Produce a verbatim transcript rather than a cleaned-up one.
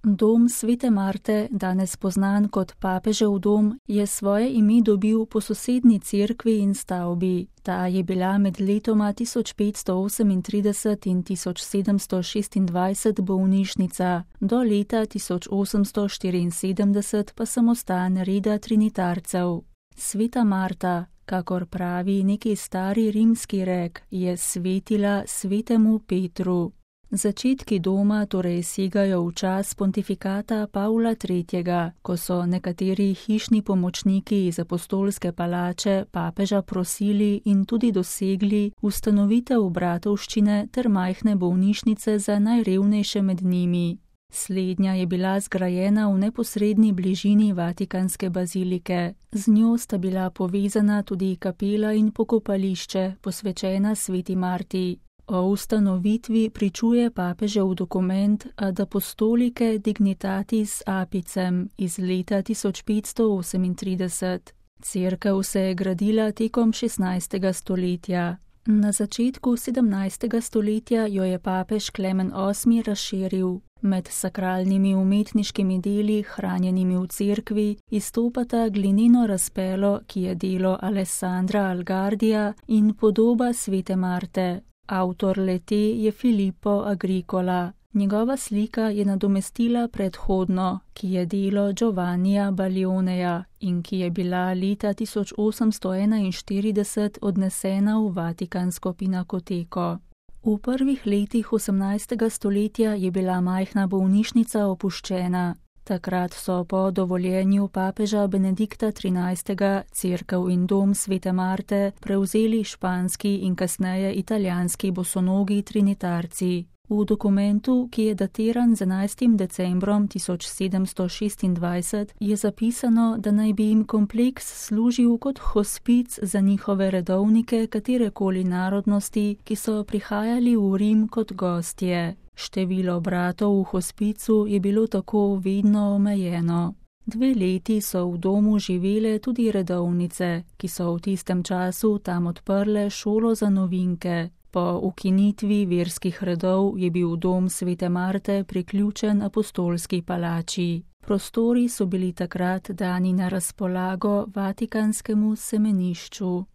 Dom svete Marte, danes poznan kot papežev dom, je svoje ime dobil po sosednji cerkvi in stavbi. Ta je bila med letoma tisoč petsto osemintrideset in tisoč sedemsto šestindvajset bolnišnica, do leta tisoč osemsto štiriinsedemdeset pa samostan reda trinitarcev. Sveta Marta, kakor pravi neki stari rimski rek, je svetila svetemu Petru. Začetki doma torej segajo v čas pontifikata Pavla tretjega, ko so nekateri hišni pomočniki iz apostolske palače papeža prosili in tudi dosegli ustanovitev bratovščine ter majhne bolnišnice za najrevnejše med njimi. Slednja je bila zgrajena v neposredni bližini Vatikanske bazilike. Z njo sta bila povezana tudi kapela in pokopališče, posvečena sveti Marti. O ustanovitvi pričuje papežev dokument Ad Apostolike Dignitatis Apicem iz leta tisoč petsto osemintrideset. Cerkev se je gradila tekom šestnajstega stoletja. Na začetku sedemnajstega stoletja jo je papež Klemen osmi razširil. Med sakralnimi umetniškimi deli, hranjenimi v cerkvi, izstopata glineno razpelo, ki je delo Alessandra Algardija, in podoba svete Marte. Avtor le-te je Filippo Agricola. Njegova slika je nadomestila predhodno, ki je delo Giovannija Balioneja in ki je bila leta tisoč osemsto enainštirideset odnesena v Vatikansko pinakoteko. V prvih letih osemnajstega stoletja je bila majhna bolnišnica opuščena. Takrat so po dovoljenju papeža Benedikta trinajstega cerkev in dom svete Marte prevzeli španski in kasneje italijanski bosonogi trinitarci. V dokumentu, ki je datiran z enajstim decembrom tisoč sedemsto šestindvajset, je zapisano, da naj bi jim kompleks služil kot hospic za njihove redovnike katerekoli narodnosti, ki so prihajali v Rim kot gostje. Število bratov v hospicu je bilo tako vedno omejeno. Dve leti so v domu živele tudi redovnice, ki so v tistem času tam odprle šolo za novinke. Po ukinitvi verskih redov je bil dom svete Marte priključen apostolski palači. Prostori so bili takrat dani na razpolago Vatikanskemu semenišču.